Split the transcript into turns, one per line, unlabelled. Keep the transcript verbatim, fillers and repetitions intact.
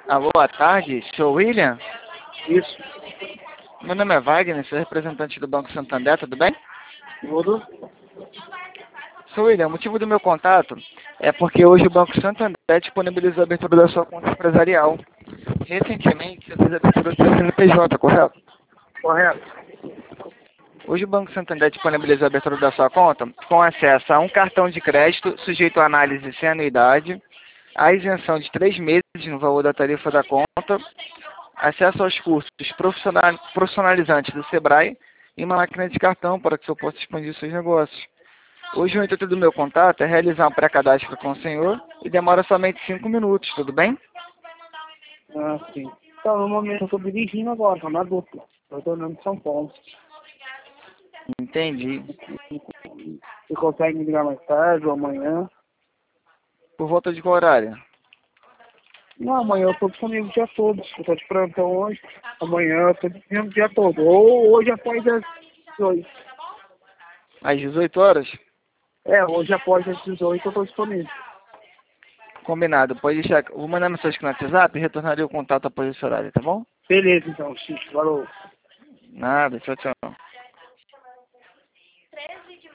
Alô, boa tarde, senhor William?
Isso.
Meu nome é Wagner, sou representante do Banco Santander, tudo bem?
Tudo?
Senhor William, o motivo do meu contato é porque hoje o Banco Santander disponibilizou a abertura da sua conta empresarial. Recentemente, você fez a abertura do seu C N P J, correto?
Correto.
Hoje o Banco Santander disponibilizou a abertura da sua conta com acesso a um cartão de crédito sujeito à análise sem anuidade, a isenção de três meses no valor da tarifa da conta, acesso aos cursos profissional- profissionalizantes do Sebrae e uma máquina de cartão para que o senhor possa expandir seus negócios. Hoje o intuito do meu contato é realizar um pré-cadastro com o senhor e demora somente cinco minutos, tudo bem?
Ah, sim. Então, no momento eu estou dirigindo agora, estou na dupla. Eu estou andando de São Paulo.
Entendi.
Você consegue me ligar mais tarde ou amanhã?
Por volta de qual horário?
Não, amanhã eu estou disponível o dia todo. Eu estou de plantão hoje. Amanhã eu estou disponível o dia todo. Ou hoje após as dezoito.
Às dezoito horas?
É, hoje após as dezoito eu estou disponível.
Combinado. Pode deixar. Vou mandar mensagem aqui no WhatsApp e retornarei o contato após esse horário, tá bom?
Beleza, então, Chico. Falou.
Nada, tchau, tchau.